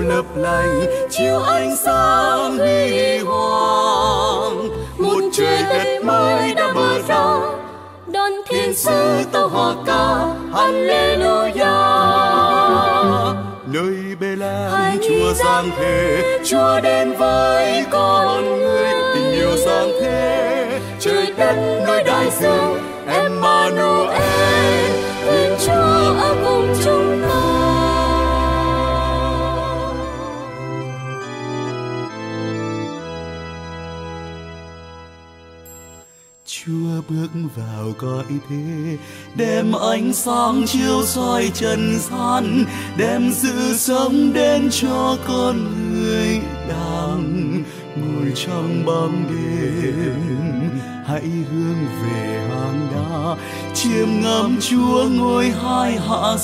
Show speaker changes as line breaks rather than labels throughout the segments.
lấp lánh chiếu ánh sáng huy hoàng. Một trời đất mới đã mở ra, đón thiên sứ tấu hòa ca Hallelujah. Nơi Bethlehem Chúa giáng thế, Chúa đến với con người, tình yêu giáng thế trời đất nơi đại dương. Emmanuel, Thiên Chúa ở cùng chúng ta. Chúa bước vào cõi thế, đem ánh sáng chiếu soi trần gian, đem sự sống đến cho con người đang ngồi trong bóng đêm. Hãy hướng về hang đá, chiêm ngắm Chúa ngôi hai hạ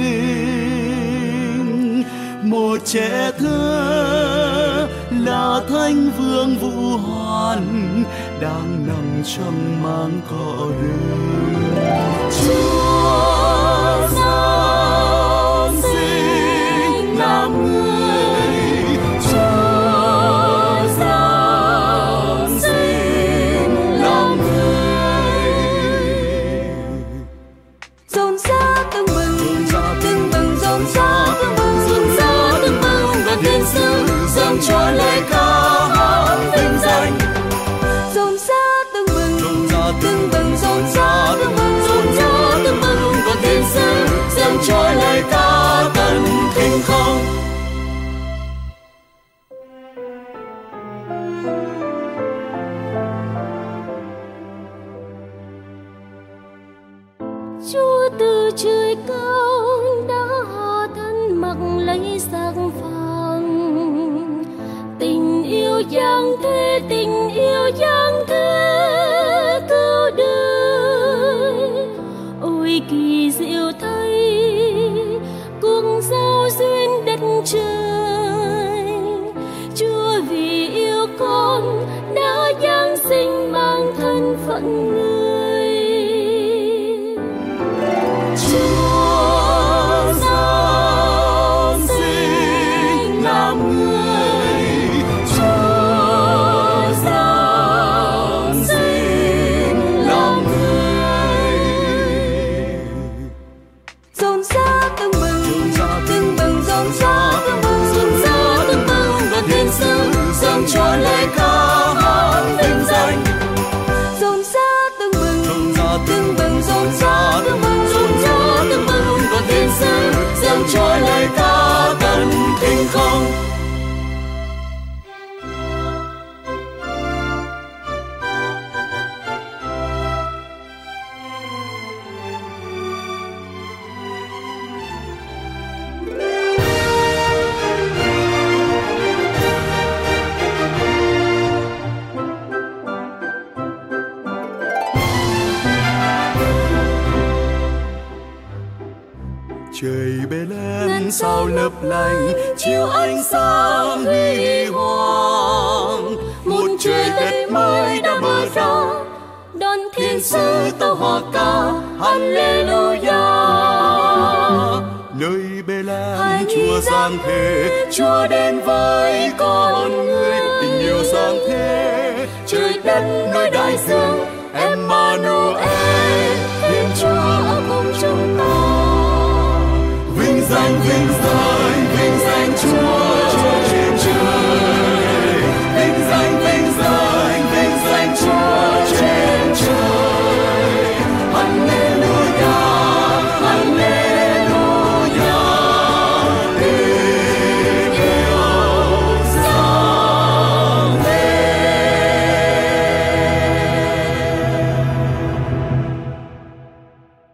sinh. Một trẻ thơ là Thánh Vương Vũ Hoàn đang nằm trong máng cỏ rừng. Chúa giáng sinh làm người, Chúa giáng sinh làm người.
Rộn rã tưng bừng, tưng bừng rộn rã tưng bừng, rộn rã tưng bừng và thiên sứ dâng cho lời ca vinh danh. Rộn rã tưng bừng, tưng bừng rộn rã tưng bừng, rộn rã tưng bừng và thiên sứ dâng cho lời ca tận thinh không. Chúa từ trời cao đã hạ thân mặc lấy sắc vàng. Tình yêu giang thế, tình yêu giang thế cứu đời. Ôi kỳ diệu thay cuộc giao duyên đất trời. Chúa vì yêu con đã giáng sinh mang thân phận người.
Chúa giáng sinh làm người, Chúa giáng sinh làm người.
Rộn rã tưng bừng, tưng bừng rộn rã tưng bừng, rộn rã tưng bừng và thiên sứ dâng cho lời ca vinh danh. Rộn rã tưng bừng, tưng bừng rộn rã tưng bừng, rộn rã tưng bừng và thiên sứ dâng cho lời ca tận thinh không. Trời Bethlehem sao lấp lánh chiếu ánh sáng huy hoàng. Một trời đất mới đã mở ra, đón thiên sứ tấu hòa ca Hallelujah. Nơi Bethlehem Chúa giáng thế, Chúa đến với con người, tình yêu giáng thế trời đất nơi đại dương. Emmanuel, Thiên Chúa ở cùng chúng ta. Vinh danh